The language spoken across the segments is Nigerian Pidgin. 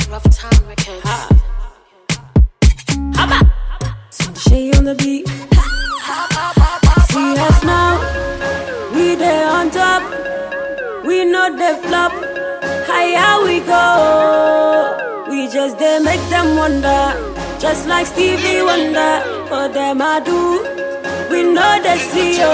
Rough time records. She on the beat. See us now, we there on top. We know the flop. Higher we go. We just there make them wonder. Just like Stevie Wonder. For them I do. We know the CEO.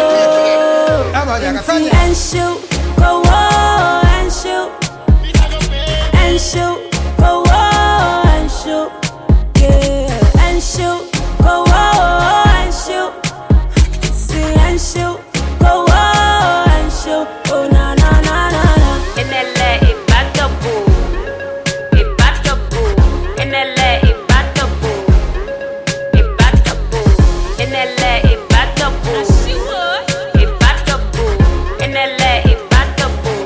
And shoot, go on and shoot. And shoot, go on and shoot. Yeah, and shoot, go on and shoot. See and shoot, go on and shoot. Oh na na na na na. In LA, it back up boo. It back up boo. In LA, it back up boo. It back up boo. In LA, it back up boo. It back up boo. In LA, it back up boo.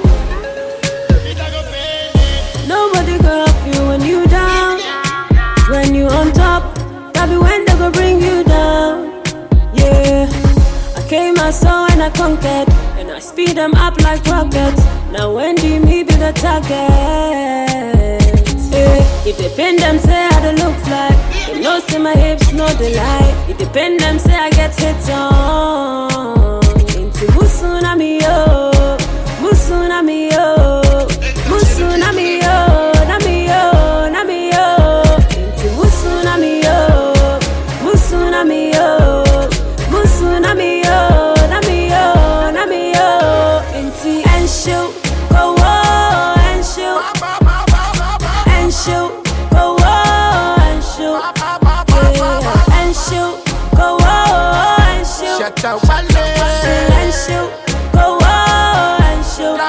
Nobody can help you when you down. When you on top, that be when they go bring you down. Yeah, I came, I saw and I conquered, and I speed them up like rockets. Now when do me be the target? Yeah, it depend them say how they look like. They know see my hips, no they lie. It depend them say I get hits on. Into Musunami yo, Musunami yo, Musunami yo, Nami yo, Nami yo. Into Musunami yo, Musunami yo, Musunami yo, Nami yo, Nami yo. Into and shoot, go on and shoot, and shoot, go on and shoot, yeah, and shoot, go on and shoot, Shut up, Wale. and shoot, go on and shoot.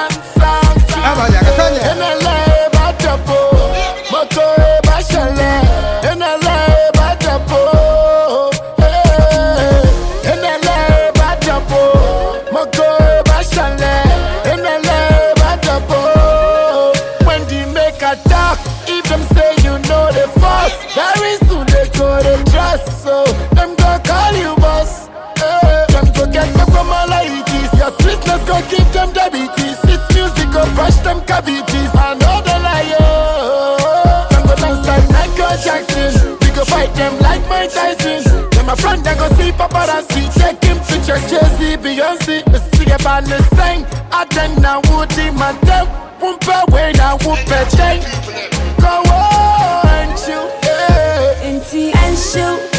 NLA Batapo, Moko Bashale. NLA Batapo, NLA Batapo, Moko Bashale. NLA Batapo. When they make a talk, if them say you know the force, very soon they go to trust. So them go call you boss. Them go get me from all it is. Your sweetness go give them diabetes. This music go brush them cavities. I know the liar. Them go dance like Michael Jackson. We go fight them like Mike Tyson. Them my friend they go see paparazzi. Taking pictures, Jay-Z, Beyonce. Me see about the sing. I then now would my them. Wumpa way now whoop a chain. Go on, shoot, yeah. Into and shoot.